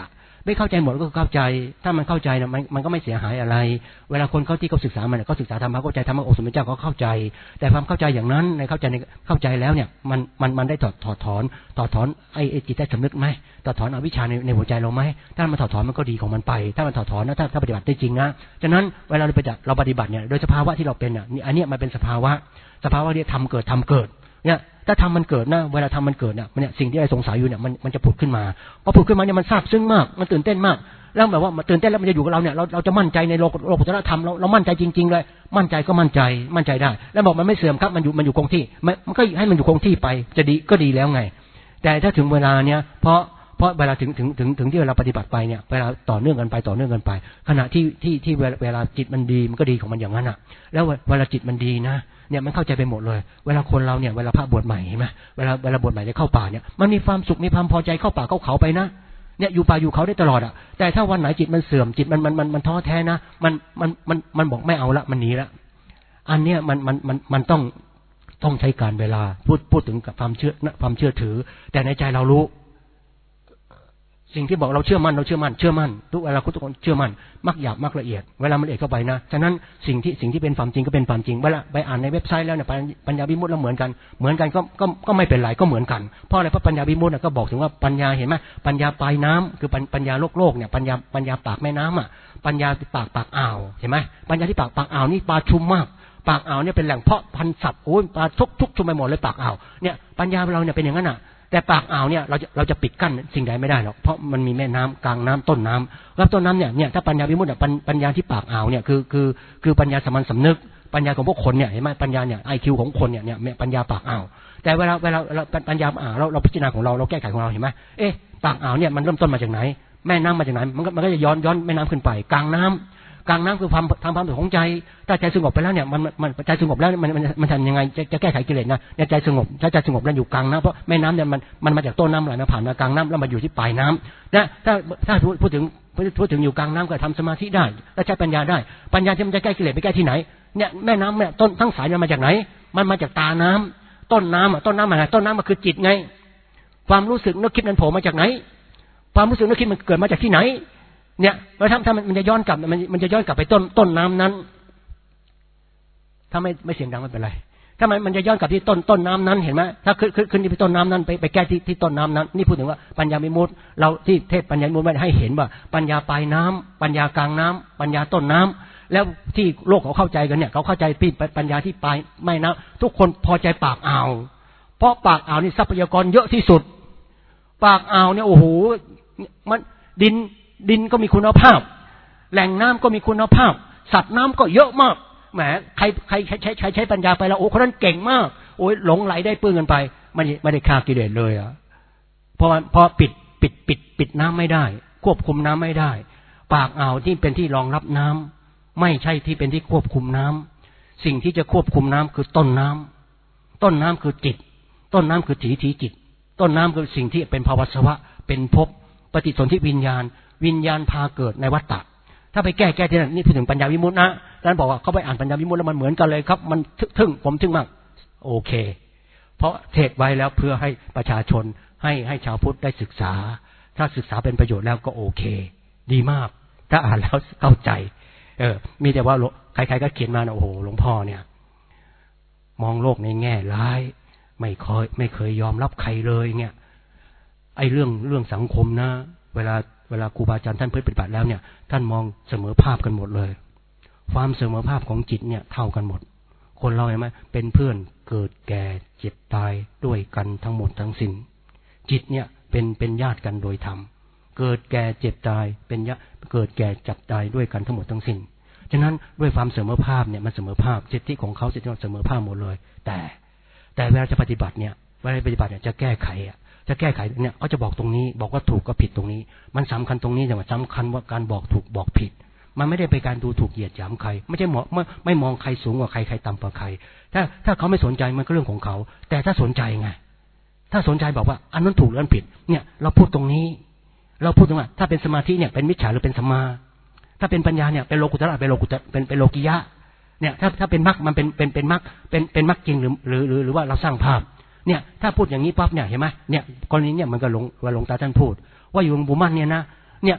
ไม่เข้าใจหมดก็เข้าใจถ้ามันเข้าใจนะมันมันก็ไม่เสียหายอะไรเวลาคนเขาที่เขาศึกษามันเขาศึกษาธรรมะเข้าใจธรรมะองค์สมเด็จเจ้าเขาเข้าใจแต่ความเข้าใจอย่างนั้นในเข้าใจในเข้าใจแล้วเนี่ยมันมันมันได้ถอดถอดถอนถอดถอนไอ้จิตใต้สำนึกไหมถอดถอนอวิชชาในในหัวใจเราไหมถ้ามันถอดถอนมันก็ดีของมันไปถ้ามันถอดถอนนะถ้าถ้าปฏิบัติได้จริงนะฉะนั้นเวลาเราปฏิบัติเราปฏิบัติเนี่ยโดยสภาวะที่เราเป็นอ่ะอันนี้มันเป็นสภาวะสภาวะที่ทำเกิดทำเกิดเนี่ยถ้าทำมันเกิดนะเวลาทำมันเกิดเนี่ยมันเนี่ยสิ่งที่เราสงสัยอยู่เนี่ยมันมันจะผุดขึ้นมาพอผุดขึ้นมาเนี่ยมันซาบซึ้งมากมันตื่นเต้นมากแล้วแบบว่ามันตื่นเต้นแล้วมันจะอยู่กับเราเนี่ยเราเราจะมั่นใจในโลกโลกุตตรธรรมเราเรามั่นใจจริงๆเลยมั่นใจก็มั่นใจมั่นใจได้แล้วบอกมันไม่เสื่อมครับมันอยู่มันอยู่คงที่มันก็ให้มันอยู่คงที่ไปจะดีก็ดีแล้วไงแต่ถ้าถึงเวลาเนี่ยเพราะเพราะเวลาถึงถึงถึงถึงที่เราปฏิบัติไปเนี่ยเวลาต่อเนื่องกันไปต่อเนื่องกันไปขณะที่ที่ที่เวลาจิตมันดีมันก็ดีของมันอย่างนั้นอ่ะแล้วเวลาจิตมันดีนะเนี่ยมันเข้าใจไปหมดเลยเวลาคนเราเนี่ยเวลาพระบวชใหม่เห็นไหมเวลาเวลาบวชใหม่จะเข้าป่าเนี่ยมันมีความสุขมีความพอใจเข้าป่าเข้าเขาไปนะเนี่ยอยู่ป่าอยู่เขาได้ตลอดอ่ะแต่ถ้าวันไหนจิตมันเสื่อมจิตมันมันมันมันท้อแท้นะมันมันมันมันบอกไม่เอาละมันหนีละอันเนี้ยมันมันมันมันต้องต้องใช้การเวลาพูดพูดถึงกับความเชื่อความเชื่อถือแต่ในใจเรารู้สิ่งที่บอกเราเชื่อมั่นเราเชื่อมั่นเชื่อมั่นทุกเวลาทุกคนเชื่อมั่นมักหยาบมักละเอียดเวลามันละเอียดเข้าไปนะฉะนั้นสิ่งที่สิ่งที่เป็นความจริงก็เป็นความจริงเวลาไปอ่านในเว็บไซต์แล้วเนี่ยปัญญาวิมุตติแล้วเหมือนกันเหมือนกันก็ก็ก็ไม่เป็นไรก็เหมือนกันเพราะอะไรเพราะปัญญาวิมุตติก็บอกถึงว่าปัญญาเห็นไหมปัญญาปลายน้ำคือปัญญาโลกโลกเนี่ยปัญญาปัญญาปากแม่น้ำอ่ะปัญญาปากปากอ่าวเห็นไหมปัญญาที่ปากปากอ่าวนี่ปลาชุมมากปากอ่าวเนี่ยเป็นแหล่งเพาะพันธุ์สัตว์โอ้ยปลาทุกทุกชุมไปหมดเลยปากอ่าวเนี่ยปัญญาเราเนี่ยเป็นอย่างนั้นอ่ะแต่ปากอ่าวเนี่ยเราจะเราจะปิดกั้นสิ่งใดไม่ได้หรอกเพราะมันมีแม่น้ำกลางน้ำต้นน้ำแล้วต้นน้ำเนี่ยเนี่ยถ้าปัญญาวิมุตติปัญญาที่ปากอ่าวเนี่ยคือคือคือปัญญาสามัญสำนึกปัญญาของพวกคนเนี่ยเห็นไหมปัญญาเนี่ยไอคิวของคนเนี่ยเนี่ยปัญญาปากอ่าวแต่เวลาเวลาเราปัญญาอ่าวเราเราพิจารณาของเราเราแก้ไขของเราเห็นไหมเอ๊ะปากอ่าวเนี่ยมันเริ่มต้นมาจากไหนแม่น้ำมาจากไหนมันก็มันก็จะย้อนย้อนแม่น้ำขึ้นไปกลางน้ำกลางน้ำคือความทำความสุขของใจถ้าใจสงบไปแล้วเนี่ยมันมันใจสงบแล้วมันมันมันทำยังไงจะจะแก้ไขกิเลสนะเนี่ยใจสงบถ้าใจสงบแล้วอยู่กลางน้ำเพราะแม่น้ำเนี่ยมันมันมาจากต้นน้ำไหลมาผ่านมากลางน้ำแล้วมาอยู่ที่ปลายน้ำนะถ้าถ้าพูดถึงพูดถึงอยู่กลางน้ำก็ทำสมาธิได้แล้วใช้ปัญญาได้ปัญญาที่มันจะแก้กิเลสไปแก้ที่ไหนเนี่ยแม่น้ำเนี่ยต้นทั้งสายมันมาจากไหนมันมาจากตาน้ำต้นน้ำอ่ะต้นน้ำอะไรต้นน้ำมันคือจิตไงความรู้สึกนึกคิดมันโผล่มาจากไหนความรู้สึกนึกคิดมันเกิดมาจากที่ไหนเนี่ยแล้วถ้าถ้ามันจะย้อนกลับมันมันจะย้อนกลับไปต้นต้นน้ำนั้นถ้าไม่ไม่เสียงดังไม่เป็นไรถ้ามันมันจะย้อนกลับที่ต้นต้นน้ำนั้นเห็นไหมถ้าขึ้นขึ้นขึ้นที่ต้นน้ำนั้นไปไปแก้ที่ที่ต้นน้ำนั้นนี่พูดถึงว่าปัญญาวิมุตติเราที่เทศปัญญาวิมุตติให้เห็นว่าปัญญาปลายน้ำปัญญากลางน้ำปัญญาต้นน้ำแล้วที่โลกเขาเข้าใจกันเนี่ยเขาเข้าใจพี่ปัญญาที่ปลายไม่น้ำทุกคนพอใจปากอ่าวเพราะปากอ่าวนี่ทรัพยากรเยอะที่สุดปากอ่าวเนี่ยโอ้โหมันดินดินก็มีคุณภาพแหล่งน้ำก็มีคุณภาพสัตว์น้ำก็เยอะมากแหมใครใครใช้ใช้ใช้ใช้ปัญญาไปแล้วโอ้คนนั้นเก่งมากโอ้ยหลงไหลได้ปื้นกันไปไม่ไม่ได้ฆ่ากิเลสเลยอ่ะเพราะเพราะปิดปิดปิดปิดน้ำไม่ได้ควบคุมน้ำไม่ได้ปากอ่าวที่เป็นที่รองรับน้ำไม่ใช่ที่เป็นที่ควบคุมน้ำสิ่งที่จะควบคุมน้ำคือต้นน้ำต้นน้ำคือจิตต้นน้ำคือถีถีจิตต้นน้ำคือสิ่งที่เป็นภาวะสวะเป็นภพปฏิสนธิวิญญาณวิญญาณพาเกิดในวัฏฏะถ้าไปแก้แก้ที่นั่นนี่พูดถึงปัญญาวิมุตตินะท่านบอกว่าเขาไปอ่านปัญญาวิมุตติแล้วมันเหมือนกันเลยครับมันทึ่งผมทึ่งมากโอเคเพราะเทศไว้แล้วเพื่อให้ประชาชนให้ให้ชาวพุทธได้ศึกษาถ้าศึกษาเป็นประโยชน์แล้วก็โอเคดีมากถ้าอ่านแล้วเข้าใจเออมีแต่ว่าใครๆก็เขียนมานะโอ้โหหลวงพ่อเนี่ยมองโลกในแง่ร้ายไม่เคยไม่เคยยอมรับใครเลยเนี่ยไอ้เรื่องเรื่องสังคมนะเวลาเวลาครูบาอาจารย์ท่านปฏิบัติแล้วเนี่ยท่านมองเสมอภาพกันหมดเลยความเสมอภาพของจิตเนี่ยเท่ากันหมดคนเราเห็นไหมเป็นเพื่อนเกิดแก่เจ็บตายด้วยกันทั้งหมดทั้งสิ้นจิตเนี่ยเป็นเป็นญาติกันโดยธรรมเกิดแก่เจ็บตายเป็นญาติเกิดแก่จับตายด้วยกันทั้งหมดทั้งสิ้นฉะนั้นด้วยความเสมอภาพเนี่ยมันเสมอภาพสิทธิของเขาสิทธิของเสมอภาพหมดเลยแต่แต่เวลาจะปฏิบัติเนี่ยเวลาปฏิบัติเนี่ยจะแก้ไขอ่ะจะแก้ไขเนี่ยเขาจะบอกตรงนี้บอกว่าถูกก็ผิดตรงนี้มันสำคัญตรงนี้แต่ว่าสำคัญว่าการบอกถูกบอกผิดมันไม่ได้เป็นการดูถูกเหยียดหยามใครไม่ใช่หมอไม่ไม่มองใครสูงกว่าใครใครต่ำกว่าใครถ้าถ้าเขาไม่สนใจมันก็เรื่องของเขาแต่ถ้าสนใจไงถ้าสนใจบอกว่าอันนั้นถูกหรืออันผิดเนี่ยเราพูดตรงนี้เราพูดตรงว่าถ้าเป็นสมาธิเนี่ยเป็นมิจฉาหรือเป็นสัมมาถ้าเป็นปัญญาเนี่ยเป็นโลกุตระเป็นโลกุตระเป็นเป็นโลกิยะเนี่ยถ้าถ้าเป็นมรรคมันเป็นเป็นเป็นมรรคเป็นเป็นมรรคจริงหรือหรือหรือหรือว่าเราสร้างภาพเนี่ยถ้าพูดอย่างนี้ปั๊บเนี่ยเห็นไหมเนี่ยกรณีเนี่ยมันก็หลงว่าหลวงตาท่านพูดว่าอยู่หลวงปู่มั่นเนี่ยนะเนี่ย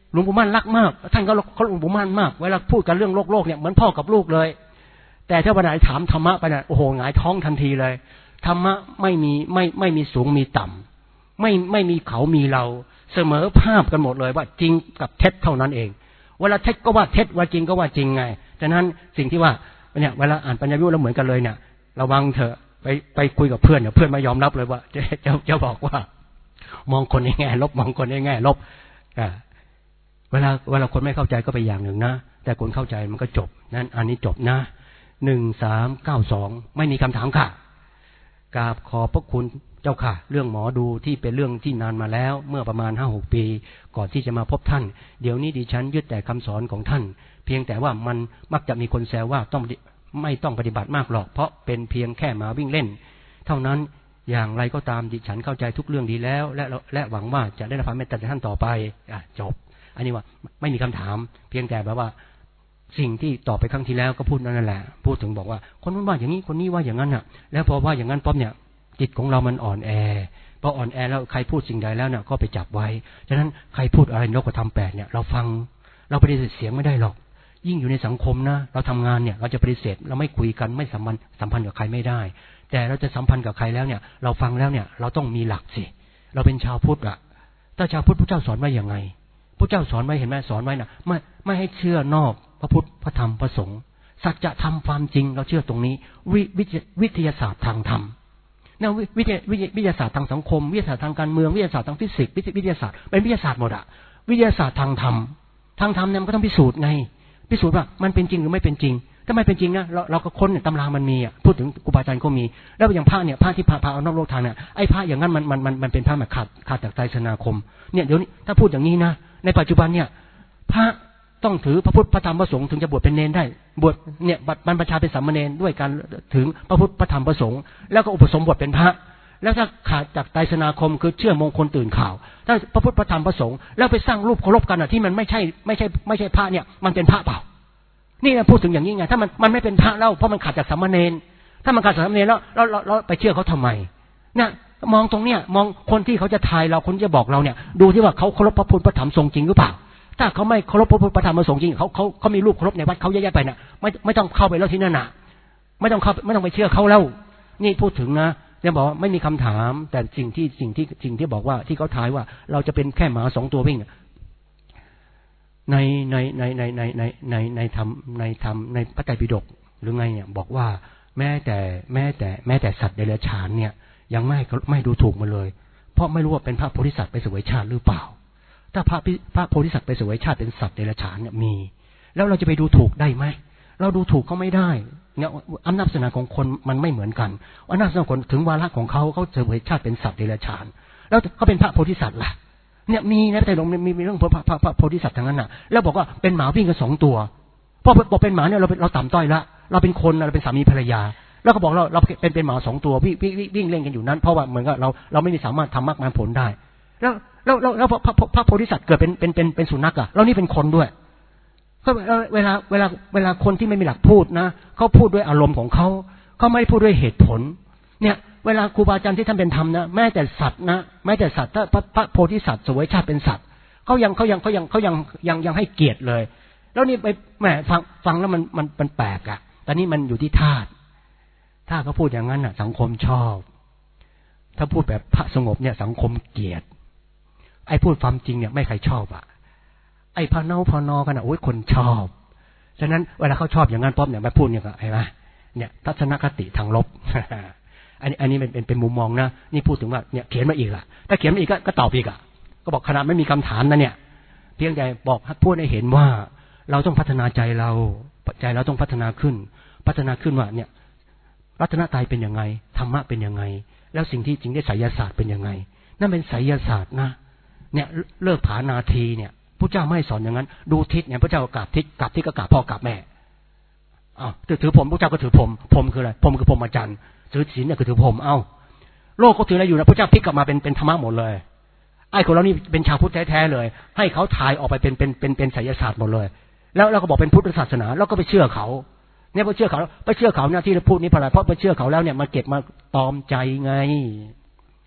หลวงปู่มั่นรักมากท่านก็เขาหลวงปู่มั่นมากเวลาพูดกันเรื่องโลกโลกเนี่ยเหมือนพ่อกับลูกเลยแต่ถ้าวันไหนถามธรรมะไปเนี่ยโอ้โหหงายท้องทันทีเลยธรรมะไม่มีไม่ไม่มีสูงมีต่ำไม่ไม่มีเขามีเราเสมอภาพกันหมดเลยว่าจริงกับเท็จเท่านั้นเองเวลาเท็จก็ว่าเท็จว่าจริงก็ว่าจริงไงฉะนั้นสิ่งที่ว่าเนี่ยเวลาอ่านปัญญาวิวแล้วเหมือนกันเลยเนี่ยระวังเถอะไปไปคุยกับเพื่อนเนี่ยเพื่อนไม่ยอมรับเลยว่าจะจะจะบอกว่ามองคนในแง่ลบมองคนในแง่ลบอ่าเวลาเวลาคนไม่เข้าใจก็ไปอย่างหนึ่งนะแต่คนเข้าใจมันก็จบนั้นอันนี้จบนะหนึ่งสามเก้าสองไม่มีคำถามค่ะกราบขอบพระคุณเจ้าค่ะเรื่องหมอดูที่เป็นเรื่องที่นานมาแล้วเมื่อประมาณห้าหกปีก่อนที่จะมาพบท่านเดี๋ยวนี้ดิฉันยึดแต่คำสอนของท่านเพียงแต่ว่ามันมักจะมีคนแซวว่าต้องไม่ต้องปฏิบัติมากหรอกเพราะเป็นเพียงแค่หมาวิ่งเล่นเท่านั้นอย่างไรก็ตามดิฉันเข้าใจทุกเรื่องดีแล้วและและหวังว่าจะได้รับความเมตตาจากท่านต่อไปอ่ะจบอันนี้ว่าไม่มีคำถามเพียงแต่แบบว่าสิ่งที่ตอบไปครั้งที่แล้วก็พูดนั่นแหละพูดถึงบอกว่าคนนู้นว่าอย่างนี้คนนี้ว่าอย่างนั้นน่ะแล้วพอว่าอย่างนั้นป๊อบเนี่ยจิตของเรามันอ่อนแอพออ่อนแอแล้วใครพูดสิ่งใดแล้วเนี่ยก็ไปจับไว้ฉะนั้นใครพูดอะไรนกกระทำแปดเนี่ยเราฟังเราปฏิเสธเสียงไม่ได้หรอกยิ่งอยู่ในสังคมนะเราทำงานเนี่ยเราจะปฏิเสธเราไม่คุยกันไม่สัมพันธ์สัมพันธ์กับใครไม่ได้แต่เราจะสัมพันธ์กับใครแล้วเนี่ยเราฟังแล้วเนี่ยเราต้องมีหลักสิเราเป็นชาวพุทธอะถ้าชาวพุทธพระเจ้าสอนไว้อย่างไงพระเจ้าสอนไว้เห็นไหมสอนไว้น่ะไม่ไม่ให้เชื่อนอกพระพุทธพระธรรมพระสงฆ์สัจธรรมความจริงเราเชื่อตรงนี้วิวิทยาศาสตร์ทางธรรมนะวิทยาวิทยาศาสตร์ทางสังคมวิทยาศาสตร์ทางการเมืองวิทยาศาสตร์ทางฟิสิกส์วิทยาศาสตร์เป็นวิทยาศาสตร์หมดอะวิทยาศาสตร์ทางธรรมทางธรรมเนี่ยมันก็ต้องพิสูจน์ไงพิสูจน์ว่ามันเป็นจริงหรือไม่เป็นจริงถ้าไม่เป็นจริงนะเราเราก็ค้นเนี่ยตำรามันมีอ่ะพูดถึงครูบาอาจารย์ก็มีแล้วอย่างพระเนี่ยพระที่พาพาเอานอกโลกทางเนี่ยไอ้พระอย่างนั้นมันมันมันมันเป็นพระแบบขาดขาดจากไตรสนาคมเนี่ยเดี๋ยวนี้ถ้าพูดอย่างนี้นะในปัจจุบันเนี่ยพระต้องถือพระพุทธพระธรรมพระสงฆ์ถึงจะบวชเป็นเนรได้บวชเนี่ยบรรพชาเป็นสามเณรด้วยการถึงพระพุทธพระธรรมพระสงฆ์แล้วก็อุปสมบทเป็นพระแล้วถ้าขาดจากไตรสนาคมคือเชื่อมงคลตื่นข่าวถ้าพระพุทธพระธรรมพระสงฆ์แล้วไปสร้างรูปเคารพกันอ่ะที่มันไม่ใช่ไม่ใช่ไม่ใช่พระเนี่ยมันเป็นพระเปล่านี่นะพูดถึงอย่างนี้ไงถ้ามันมันไม่เป็นพระแล้วเพราะมันขาดจากสามเณรถ้ามันขาดจากสามเณรแล้วเราเราเราไปเชื่อเขาทำไมเนี่ยมองตรงเนี้ยมองคนที่เขาจะทายเราคนที่จะบอกเราเนี่ยดูที่ว่าเขาเคารพพระพุทธพระธรรมสงฆ์จริงหรือเปล่าถ้าเขาไม่เคารพพระพุทธพระธรรมพระสงฆ์จริงเขาเขาเขามีรูปเคารพในวัดเขาแยกๆไปน่ะไม่ไม่ต้องเข้าไปแล้วที่นั่นน่ะไม่ต้องเข้าไม่ต้องไปเชื่อเขาแล้วนี่พูดถึงนะจะบอกว่าไม่มีคำถามแต่สิ่งที่สิ่งที่สิ่งที่บอกว่าที่เขาทายว่าเราจะเป็นแค่หมาสองตัววิ่งในในในในในในในในธรรมในธรรมในพระไตรปิฎกหรือไงเนี่ยบอกว่าแม้แต่แม้แต่แม้แต่สัตว์เดรัจฉานเนี่ยยังไม่ไม่ดูถูกมันเลยเพราะไม่รู้ว่าเป็นพระโพธิสัตว์ไปเสวยชาติหรือเปล่าถ้าพระพระโพธิสัตว์ไปเสวยชาติเป็นสัตว์เดรัจฉานเนี่ยมีแล้วเราจะไปดูถูกได้ไหมเราดูถูกเขาไม่ได้เนี่ยอำนาจศาสนาของคนมันไม่เหมือนกันอำนาจศาสนาของคนถึงวาระของเขาเขาเสวยชาติเป็นสัตว์เดรัจฉานแล้วเขาเป็นพระโพธิสัตว์ล่ะเนี่ยมีนะแต่หลวงมีมีเรื่องพระพระพระโพธิสัตว์ทั้งนั้นน่ะแล้วบอกว่าเป็นหมาวิ่งกันสองตัวพอบอกเป็นหมาเนี่ยเราเราต่ำต้อยละเราเป็นคนเราเป็นสามีภรรยาแล้วก็บอกเราเราเป็นเป็นหมาสองตัววิ่งวิ่งวิ่งเล่นกันอยู่นั้นเพราะว่าเหมือนกับเราเราไม่มีสามารถทำมากมายผลได้แล้วแล้วแล้วพระพระโพธิสัตว์เกิดเป็นเป็นเป็นเป็นสุนัขอ่ะแล้วนี่เป็นคนด้วยก็เวลาเวลาเวลาคนที่ไม่มีหลักพูดนะเขาพูดด้วยอารมณ์ของเขาเขาไม่พูดด้วยเหตุผลเนี่ยเวลาครูบาอาจารย์ที่ท่านเป็นธรรมนะแม้แต่สัตว์นะแม้แต่สัตว์ถ้าพระพระโพธิสัตว์เสวยชาติเป็นสัตว์เขายังเขายังเขายังเขายังยังยังให้เกียรติเลยแล้วนี่ไปแหมฟังฟังแล้วมันมันมันแปลกอ่ะแต่นี่มันอยู่ที่ธาตุถ้าเขาพูดอย่างนั้นอ่ะสังคมชอบถ้าพูดแบบพระสงบเนี่ยสังคมเกลียดไอ้พูดความจริงเนี่ยไม่ใครชอบอ่ะไอ้พะเนาพอนอกันอ่ะโอ้ยคนชอบฉะนั้นเวลาเขาชอบอย่างนั้นป๊อบเนี่ยมาพูดเนี่ยก็เห็นไหมเนี่ยทัศนคติทางลบ อันนี้อันนี้เป็นเป็นเป็นมุมมองนะนี่พูดถึงว่าเนี่ยเขียนมาอีกล่ะถ้าเขียนมาอีกก็ก็ตอบอีกอ่ะก็บอกขนาดไม่มีคำถามนะเนี่ยเพียงแต่บอกพูดให้เห็นว่าเราต้องพัฒนาใจเราใจเราต้องพัฒนาขึ้นพัฒนาขึ้นว่าเนี่ยรัตนตรัยเป็นยังไงธรรมะเป็นยังไงแล้วสิ่งที่จริงได้ไสยศาสตร์เป็นยังไงนั่นเป็นไสยศาสตร์นะเนี่ยเลิกผานาทีเนี่ยพระเจ้าไม่สอนอย่างนั้นดูทิศเนี่ยพระเจ้ากราบทิศกราบทิศก็กราบพ่อกราบแม่อ้าวถือผมพระเจ้าก็ถือผมผมคืออะไรผมคือพรหมจรรย์ถือศีลเนี่ยคือถือผมเอ้าโลกก็ถืออะไรอยู่นะพระเจ้าพลิกกลับมาเป็นเป็นธรรมะหมดเลยไอ้คนเรานี่เป็นชาวพุทธแท้ๆเลยให้เขาถ่ายออกไปเป็นเป็นเป็นเป็นไสยศาสตร์หมดเลยแล้วเราก็บอกเป็นพุทธศาสนาแล้วก็ไปเชื่อเขาเนี่ยพอเชื่อเขาไปเชื่อเขาเนี่ยที่เราพูดนี้เพราะอะไรเพราะไปเชื่อเขาแล้วเนี่ยมันเก็บมาตอมใจไง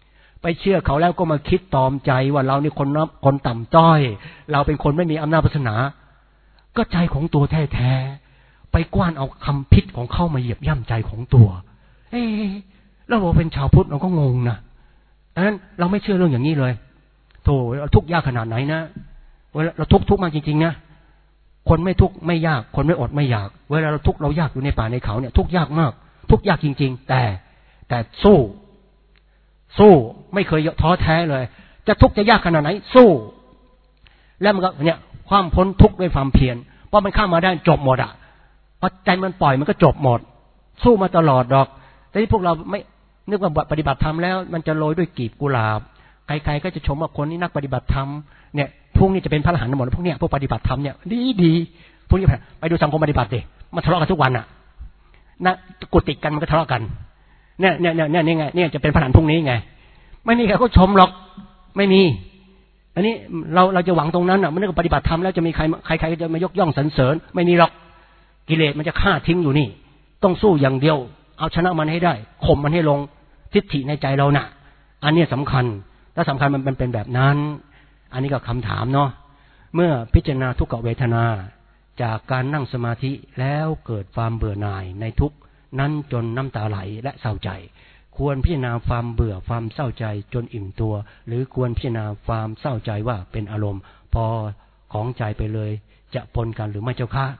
ไปเชื่อเขาแล้วก็มาคิดตอมใจว่าเรานี่คนนับคนต่ำต้อยเราเป็นคนไม่มีอำนาจวาสนาก็ใจของตัวแท้ๆไปกว้านเอาคำพิษของเข้ามาเหยียบย่ำใจของตัวเอ๊ะแล้วเราเป็นชาวพุทธเราก็งงนะดังนั้นเราไม่เชื่อเรื่องอย่างนี้เลยโธ่เราทุกข์ยากขนาดไหนนะเวลาเราทุกข์ทุกข์มากจริงๆนะคนไม่ทุกข์ไม่ยากคนไม่อดไม่อยากเวลาเราทุกข์เรายากอยู่ในป่าในเขาเนี่ยทุกข์ยากมากทุกข์ยากจริงๆแต่แต่สู้สู้ไม่เคยท้อแท้เลยจะทุกข์จะยากขนาดไหนสู้แล้วมันก็เนี่ยความพ้นทุกข์ด้วยความเพียรเพราะมันข้ามมาได้จบหมดอ่ะพอใจมันปล่อยมันก็จบหมดสู้มาตลอดดอกแต่ที่พวกเราไม่นึกว่าปฏิบัติธรรมแล้วมันจะโรยด้วยกลีบกุหลาบใครๆก็จะชมว่าคนนี้นักปฏิบัติธรรมเนี่ยพวกนี้จะเป็นพระอรหันต์หมดพวกเนี้ยพวกปฏิบัติธรรมเนี่ยดีดีพวกนี้ไปดูสังคมปฏิบัติดิมันทะเลาะกันทุกวันอ่ะนะกุฏิกันมันก็ทะเลาะกันเนี่ยเนี่ยเนี่ยเนี่ยไงเนี่ยจะเป็นพระอรหันต์พวกนี้ไงไม่มีใครเขาชมหรอกไม่มีอันนี้เราเราจะหวังตรงนั้นอ่ะมันนึกว่าปฏิบัติธรรมแล้วจะมีใครใครใครจะมายกย่องสรรเสริญไม่มีหรอกกิเลสมันจะฆ่าทิ้งอยู่นี่ต้องสู้อย่างเดียวเอาชนะมันให้ได้ข่มมันให้ลงทิฏฐิในใจเราน่ะอันนี้สำคัญถ้าสำคัญมันเป็นแบบนั้นอันนี้ก็คำถามเนาะเมื่อพิจารณาทุกขเวทนาจากการนั่งสมาธิแล้วเกิดความเบื่อหน่ายในทุกนั้นจนน้ำตาไหลและเศร้าใจควรพิจารณาความเบื่อความเศร้าใจจนอิ่มตัวหรือควรพิจารณาความเศร้าใจว่าเป็นอารมณ์พอของใจไปเลยจะปนกันหรือไม่เจ้าค่ะ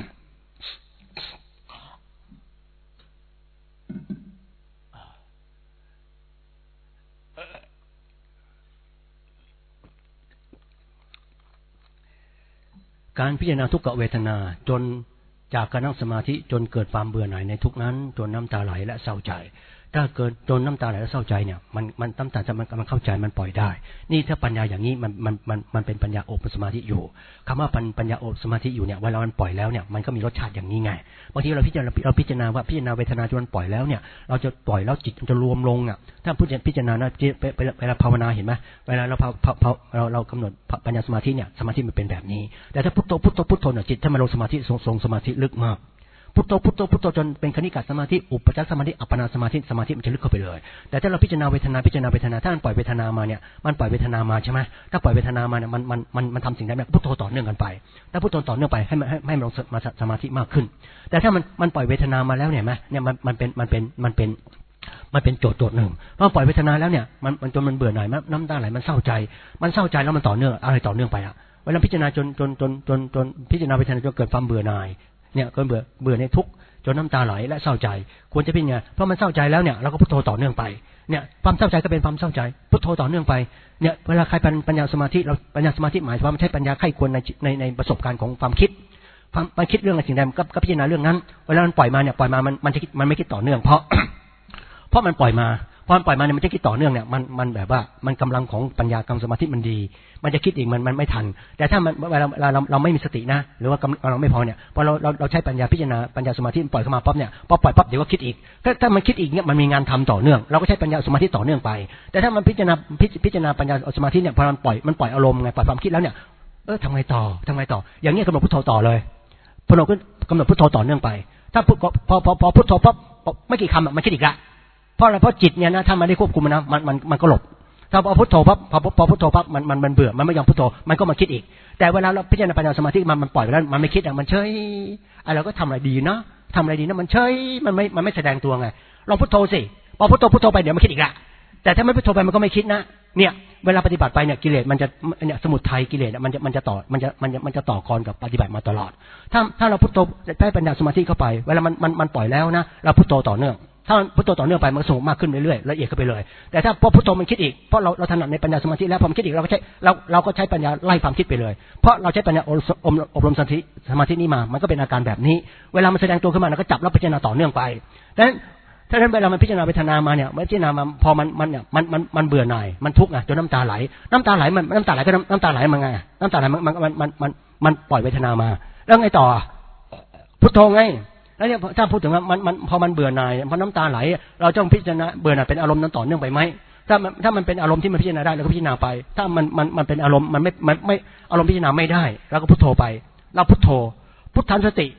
การพิจารณาทุกขเวทนาจนจากการนั่งสมาธิจนเกิดความเบื่อหน่ายในทุกนั้นจนน้ำตาไหลและเศร้าใจถ้าเกิดจนน้ำตาไหลและเศร้าใจเนี่ยมันมันน้ำตาจะมันมันเข้าใจมันปล่อยได้นี่ถ้าปัญญาอย่างนี้มันมันมันมันเป็นปัญญาอบสมาธิอยู่คำว่าปัญญาอบสมาธิอยู่เนี่ยเวลามันปล่อยแล้วเนี่ยมันก็มีรสชาติอย่างนี้ไงบางทีเราพิจารณาเราพิจารณาว่าพิจารณาเวทนาจนมันปล่อยแล้วเนี่ยเราจะปล่อยแล้วจิตจะรวมลงอ่ะถ้าพิจารณานะเวลาภาวนาเห็นไหมเวลาเราเราเรากำหนดปัญญาสมาธิเนี่ยสมาธิมันเป็นแบบนี้แต่ถ้าพุทโธพุทโธพุทโธเนี่ยจิตถ้ามันลงสมาธิทรงสมาธิลึกมากพุทโธพุทโธพุทโธจนเป็นคณิกะสมาธิอุปจารสมาธิอัปปนาสมาธิสมาธิมันจะลึกเข้าไปเลยแต่ถ้าเราพิจารณาเวทนาพิจารณาเวทนาถ้ามันปล่อยเวทนามาเนี่ยมันปล่อยเวทนามาใช่ไหมถ้าปล่อยเวทนามาเนี่ยมันมันมันมันทำสิ่งใดแบบพุทโธต่อเนื่องกันไปถ้าพุทโธต่อเนื่องไปให้มันให้ให้มันลงมาสมาธิมากขึ้นแต่ถ้ามันมันปล่อยเวทนามาแล้วเนี่ยไหมเนี่ยมันมันเป็นมันเป็นมันเป็นมันเป็นโจทย์โจทย์หนึ่งพอปล่อยเวทนาแล้วเนี่ยมันมันจนมันเบื่อหน่ายน้ำตาไหลมันเศร้าใจมันเศร้าใจแล้วมันต่อเนื่องอะไรต่อเนื่องไปอ่ะเวลาพิจารณาจนจนจนจนจนพิจารณาเวทนาจนเกิดความเบื่อหน่ายเนี่ยก็เบื่อเบื่อในทุกจนน้ำตาไหลและเศร้าใจควรจะเป็นไงเพราะมันเศร้าใจแล้วเนี่ยเราก็พุทโธต่อเนื่องไปเนี่ยความเศร้าใจก็เป็นความเศร้าใจพุทโธต่อเนื่องไปเนี่ยเวลาใครเป็นปัญญาสมาธิเราปัญญาสมาธิหมายความว่าใช้ปัญญาไข้ควรในในในประสบการณ์ของความคิดความมันคิดเรื่องอะไรสิ่งใดก็ก็พิจารณาเรื่องนั้นเวลามันปล่อยมาเนี่ยปล่อยมามันมันจะคิดมันไม่คิดต่อเนื่องเพราะ เพราะมันปล่อยมาพอมันปล่อยมาเนี่ยมันจะคิดต่อเนื่องเนี่ยมันมันแบบว่ามันกำลังของปัญญากรรมสมาธิมันดีมันจะคิดอีกมันมันไม่ทันแต่ถ้ามันเวลาเราเราไม่มีสตินะหรือว่าเราไม่พอเนี่ยพอเราเราเราใช้ปัญญาพิจารณาปัญญาสมาธิปล่อยเข้ามาปั๊บเนี่ยพอปล่อยปั๊บเดี๋ยวก็คิดอีกถ้าถ้ามันคิดอีกเนี่ยมันมีงานทำต่อเนื่องเราก็ใช้ปัญญาสมาธิต่อเนื่องไปแต่ถ้ามันพิจารณาพิจารณาปัญญาสมาธิเนี่ยพอมันปล่อยมันปล่อยอารมณ์ไงปล่อยความคิดแล้วเนี่ยเออทำไงต่อทำไงต่ออย่างนี้กำหนดพุทโธต่อเลยพอเรากำหนดพุทโธต่อเนื่องไปถ้าพอพอพอพุทโธปั๊บไม่กี่คำมันคิดอีกละเพราะอะไรเพราะจิตเนี่ยนะถ้ามันได้ควบคุมมันนะมันมันมันก็หลบถ้าพอพุทโธปั๊บพอพอพุทโธปั๊บมันมันมันเบื่อมันไม่ยอมพุทโธมันก็มาคิดอีกแต่เวลาเราพิจารณาปัญญาสมาธิมันมันปล่อยไปแล้วมันไม่คิดอ่ะมันเฉยไอ้เราก็ทำอะไรดีนะทำอะไรดีนะมันเฉยมันไม่มันไม่แสดงตัวไงลองพุทโธสิพอพุทโธพุทโธไปเดี๋ยวมันคิดอีกละแต่ถ้าไม่พุทโธไปมันก็ไม่คิดนะเนี่ยเวลาปฏิบัติไปเนี่ยกิเลสมันจะเนี่ยสมุทัยกิเลสมันจะมันจะต่อมันจะมันจะมันจะต่อกรกับปฏิบัติมาตลอดถ้าถ้าเราพุทโธใช้ปัญญาสมาธิเข้าไปเวลามันมันมันปล่อยแล้วนะเราพุทโธต่อเนื่องถ้าพุทโธต่อเนื่องไปมันสงบมากขึ้นเรื่อยๆละเอียดขึ้นไปเลยแต่ถ้าพอพุทโธมันคิดอีกเพราะเราเราถนัดในปัญญาสมาธิแล้วพอมันคิดอีกเราก็ใช้เราเราก็ใช้ปัญญาไล่ความคิดไปเลยเพราะเราใช้ปัญญาอบรมสมาธิสมาธินี้มามันก็เป็นอาการแบบนี้เวลามันแสดงตัวขึ้นมาเราก็จับแล้วพิจารณาต่อเนื่องไปดังนั้นถ้าท่านเวลามันพิจารณาเวทนามาเนี่ยมันพิจารณามาพอมันมันเนี่ยมันมันมันเบื่อหน่ายมันทุกข์อ่ะจนน้ำตาไหลน้ำตาไหลมันน้ำตาไหลก็น้ำตาไหลมันไงน้ำตาไหลมันมันมันมันมันปล่อยเวทนามาแล้วไงต่อพุทโธไงแล้วเนี่ยถ้าพูดถึงว่ามันมันพอมันเบื่อหน่ายพอน้ำตาไหลเราต้องพิจารณาเบื่อหน่ายเป็นอารมณ์นั้นต่อเนื่องไปไหมถ้ามันถ้ามันเป็นอารมณ์ที่มันพิจารณาได้เราก็พิจารณาไปถ้ามันมันมันเป็นอารมณ์มันไม่มันไม่อารมณ์พิจารณาไม่ได้เราก็พุทโธไปเราพุทโธพุทธันสติ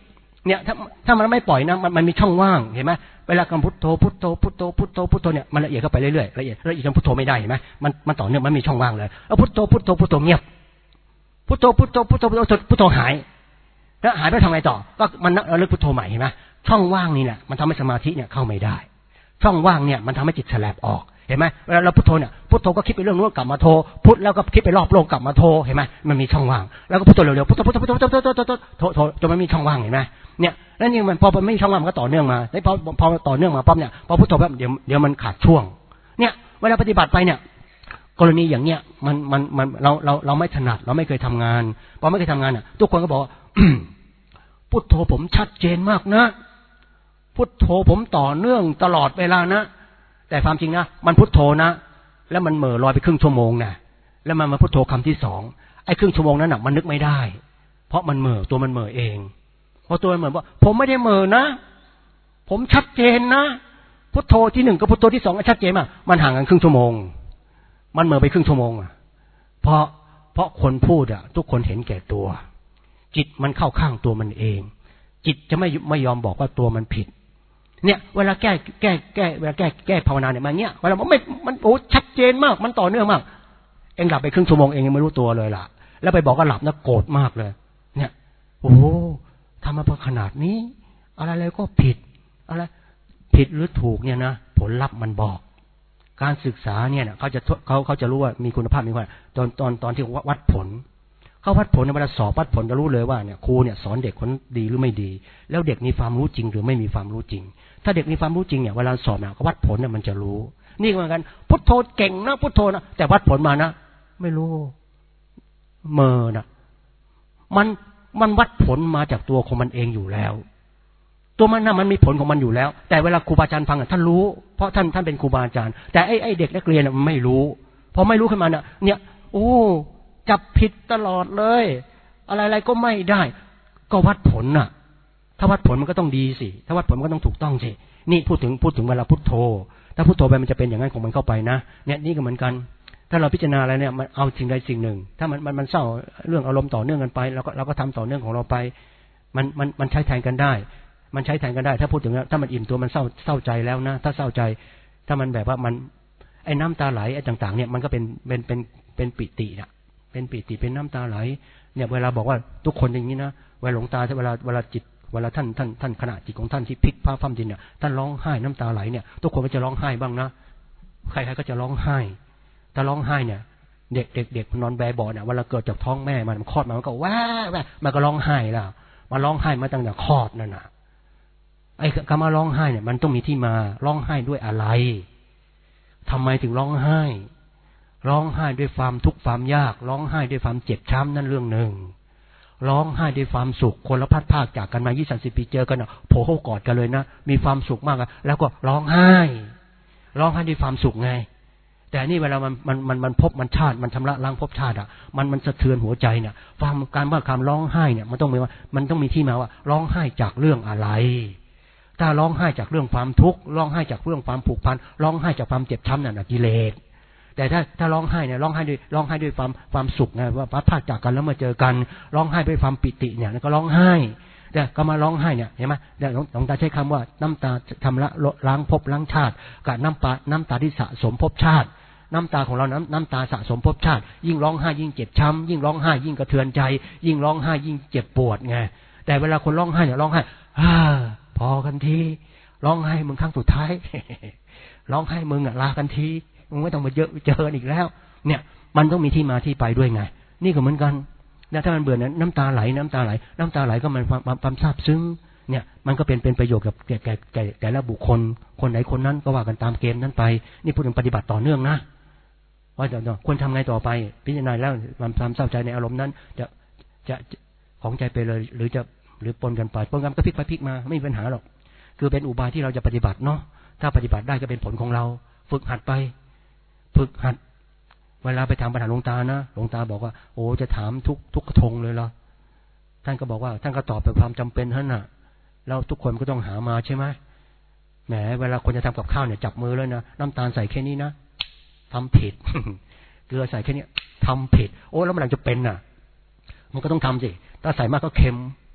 เนี่ยถ้าถ้ามันไม่ปล่อยนะมันมันมีช่องว่างเห็นไหมเวลาคำพุทโธพุทโธพุทโธพุทโธพุทโธเนี่ยมันละเอียดเข้าไปเรื่อยๆละเอียดละเอียดจนพุทโธไม่ได้เห็นไหมมันมันต่อเนื่องมันมีช่องว่างเลยแล้วพุทโธพุทโธพุทโธเงียบพุทโธพุทโธพุทโธพุทโธพุทโธหายแล้วหายไปทำไงต่อก็มันระลึกพุทโธใหม่เห็นไหมช่องว่างนี่แหละมันทำให้สมาธิเนี่ยเข้าไม่ได้ช่องว่างเนี่ยมันทำให้จิตแฉลบออกเห็นไหมเวลาเราพุทโธเนี่ยพุทโธก็คิดไปเรื่องนู้นกลับมาโธพุทแล้วก็คิดไปรอบโลกกลับมาโธเห็นไหมมันมีช่องว่างแล้วก็พุทโธเร็วๆพุทโธพุทโธพุทโธพุทโธพุทโธโธโธจนมันมีช่องว่างเห็นไหมเนี่ยแล้วนี่มันพอมันไม่มีช่องว่างมันก็ต่อเนื่องมาแล้วพอพอต่อเนื่องมาปั๊บเนี่ยพอพุทโธปั๊บเดี๋ยวเดี๋ยวมันขาดช่วงเนี่ยเวลาปฏิบัติไปเนี่ยกรณีอย่างเนี้ยมันมันมันเราเราเราไม่ถนัดเราไม่เคยทำงานพอไม่เคยทำงานอ่ะทุกคนก็บอก พุทโธผมชัดเจนมากนะพุทโธผมต่อเนื่องตลอดเวลานะแต่ความจริงนะมันพุทโธนะแล้วมันเหม่อลอยไปครึ่งชั่วโมงนะแล้วมันมาพุทโธคำที่สองไอ้ครึ่งชั่วโมงนั้นน่ะมันนึกไม่ได้เพราะมันเหม่อตัวมันเหม่อเองเพราะตัวมันเหม่อว่าผมไม่ได้เหม่อนะผมชัดเจนนะพุทโธที่หนึ่งกับพุทโธที่สองชัดเจนมากมันห่างกันครึ่งชั่วโมงมันเหม่อไปครึ่งชั่วโมงอ่ะเพราะเพราะคนพูดอ่ะทุกคนเห็นแก่ตัวจิตมันเข้าข้างตัวมันเองจิตจะไม่ไม่ยอมบอกว่าตัวมันผิดเนี่ยเวลาแก้แก้แก้เวลาแก้แก้ภาวนาเนี่ยมันเนี้ยเวลามันไม่มันโอ้ชัดเจนมากมันต่อเนื่องมากเองหลับไปครึ่งชั่วโมงเองยังไม่รู้ตัวเลยล่ะแล้วไปบอกว่าหลับนะโกรธมากเลยเนี่ยโอ้ทำมาเพื่อขนาดนี้อะไรอะไรก็ผิดอะไรผิดหรือถูกเนี่ยนะผลลัพธ์มันบอกการศึกษาเนี่ยนะเขาจะเขาเขาจะรู้ว่ามีคุณภาพมีคุณตอนตอนตอนที่วัดผลเขาวัดผลในเวลาสอบวัดผลจะรู้เลยว่าเนี่ยครูเนี่ยสอนเด็กคนดีหรือไม่ดีแล้วเด็กมีความรู้จริงหรือไม่มีความรู้จริงถ้าเด็กมีความรู้จริงเนี่ยเวลาสอบเนี่ยเขาวัดผลเนี่ยมันจะรู้นี่เหมือนกันพุทโธเก่งนะพุทโธนะแต่วัดผลมานะไม่รู้เมอนะมันมันวัดผลมาจากตัวของมันเองอยู่แล้วตัวมันน่ะมันมีผลของมันอยู่แล้วแต่เวลาครูบาอาจารย์ฟังอ่ะท่านรู้เพราะท่านท่านเป็นครูบาอาจารย์แต่ไอ้ไอ้เด็กนักเรียนมันไม่รู้พอไม่รู้ขึ้นมาเนี่ยเนี่ยโอ้จับผิดตลอดเลยอะไรๆก็ไม่ได้ก็วัดผลน่ะถ้าวัดผลมันก็ต้องดีสิถ้าวัดผลมันก็ต้องถูกต้องสินี่พูดถึงพูดถึงเวลาพุทโธถ้าพุทโธไปมันจะเป็นอย่างนั้นของมันเข้าไปนะเนี่ยนี่ก็เหมือนกันถ้าเราพิจารณาอะไรเนี่ยมันเอาสิ่งใดสิ่งหนึ่งถ้ามันมันมันเศร้าเรื่องอารมณ์ต่อเนื่องกันไปเราก็เราก็ทำต่อเนื่องของเราไปมันมันมันใช้แทนกันได้มันใช้แทนกันได้ถ้าพูดถึงถ้ามันอิ่มตัวมันเศร้าเศร้าใจแล้วนะถ้าเศร้าใจถ้ามันแบบว่ามันไอ้น้ำตาไหลไอ้ต่างๆเนี่ยมันก็เป็นเป็นเป็นเป็นปิตินะเป็นปิติเป็นน้ำตาไหลเนี่ยเวลาบอกว่าทุกคนอย่างนี้นะเวลาหลวงตาเวลาเวลาจิตเวลาท่านท่านท่านขณะจิตของท่านที่พลิกฟ้าฟ้าดินเนี่ยท่านร้องไห้น้ำตาไหลเนี่ยทุกคนก็จะร้องไห้บ้างนะใครๆก็จะร้องไห้ถ้าร้องไห้เนี่ยเด็กเด็กเด็กนอนแบเบาะเนี่ยเวลาเกิดจากท้องแม่มันคลอดมามันก็ว้าแว่มันก็ร้องไห้แล้วมาร้องไห้มาตั้งแต่คลอดนั่นน่ะไอ้คำว่าร้องไห้เนี่ยมันต้องมีที่มาร้องไห้ด้วยอะไรทำไมถึงร้องไห้ร้องไห้ด้วยความทุกข์ความยากร้องไห้ด้วยความเจ็บช้ำนั่นเรื่องหนึ่งร้องไห้ด้วยความสุขคนละพัดภาคจากกันมายี่สิบปีเจอกันอ่ะโผล่เข้ากอดกันเลยนะมีความสุขมากแล้วก็ร้องไห้ร้องไห้ด้วยความสุขไงแต่นี่เวลามันมันมันมันพบมันชาติมันชำระล้างภพชาติอ่ะมันมันสะเทือนหัวใจเนี่ยความการว่าคำร้องไห้เนี่ยมันต้องมีว่ามันต้องมีที่มาว่าร้องไห้จากเรื่องอะไรถ้าร้องไห้จากเรื่องความทุกข์ร้องไห้จากเรื่องความผูกพันร้องไห้จากความเจ็บช้ำนั่นน่ะกิเลสแต่ถ้าถ้าร้องไห้เนี่ยร้องไห้ด้วยร้องไห้ด้วยความความสุขไงว่าพัดพาจากกันแล้วมาเจอกันร้องไห้ด้วยความปิติเนี่ยก็ร้องไห้แต่ก็มาร้องไห้เนี่ยเห็นไหมแต่หลวงตาใช้คำว่าน้ำตาทำละล้างภพล้างชาติกับน้ำตาน้ำตาที่สะสมภพชาติน้ำตาของเราน้ำน้ำตาสะสมภพชาติยิ่งร้องไห้ยิ่งเจ็บช้ำยิ่งร้องไห้ยิ่งกระเทือนใจยิ่งร้องไห้ยิ่งเจ็บปวดไงแต่เวลาคนร้องไห้เนี่ยร้องไห้ฮ่าพอกันทีร้องไห้มึงครั้งสุดท้ายร้องไห้มึงอ่ะลากันทีมึงไม่ต้องมาเจอเจออีกแล้วเนี่ยมันต้องมีที่มาที่ไปด้วยไงนี่ก็เหมือนกันเนี่ยถ้ามันเบื่อเนี่ยน้ำตาไหลน้ำตาไหลน้ำตาไหลก็มันความความซาบซึ้งเนี่ยมันก็เป็นเป็นประโยชน์กับแก่แก่แก่แต่ละบุคคลคนไหนคนนั้นก็ว่ากันตามเกณฑ์นั้นไปนี่พูดถึงปฏิบัติต่อเนื่องนะว่าจะควรทำไงต่อไปพิจารณาแล้วความความเศร้าใจในอารมณ์นั้นจะจะของใจไปเลยหรือจะหรือปนกันไปปนกันก็พลิกไปพลิกมาไม่มีปัญหาหรอกคือเป็นอุบายที่เราจะปฏิบัติเนาะถ้าปฏิบัติได้ก็เป็นผลของเราฝึกหัดไปฝึกหัดเวลาไปถามปัญหาหลวงตานะหลวงตาบอกว่าโอ้จะถามทุกทุกกระทงเลยเหรอท่านก็บอกว่าท่านก็ตอบไปความจำเป็นท่านน่ะแล้วทุกคนก็ต้องหามาใช่ไหมแหมเวลาคนจะทำกับข้าวเนี่ยจับมือเลยนะน้ำตาลใส่แค่นี้นะทำผิด เกลือใส่แค่นี้ทำผิดโอ้แล้วมันหลังจะเป็นน่ะมันก็ต้องทำสิถ้าใส่มากก็เค็ม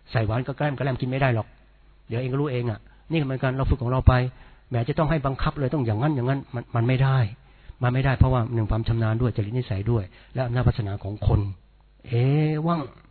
ใส่หวานก็แกล้มก็แกล้มกินไม่ได้หรอกเดี๋ยวเองก็รู้เองอ่ะนี่เหมือนกันเราฝึกของเราไปแม้จะต้องให้บังคับเลยต้องอย่างนั้นอย่างนั้นมันมันไม่ได้มันไม่ได้เพราะว่าหนึ่งความชำนาญด้วยจริตนิสัยด้วยและอำนาจพัฒนาของคนเอว่าง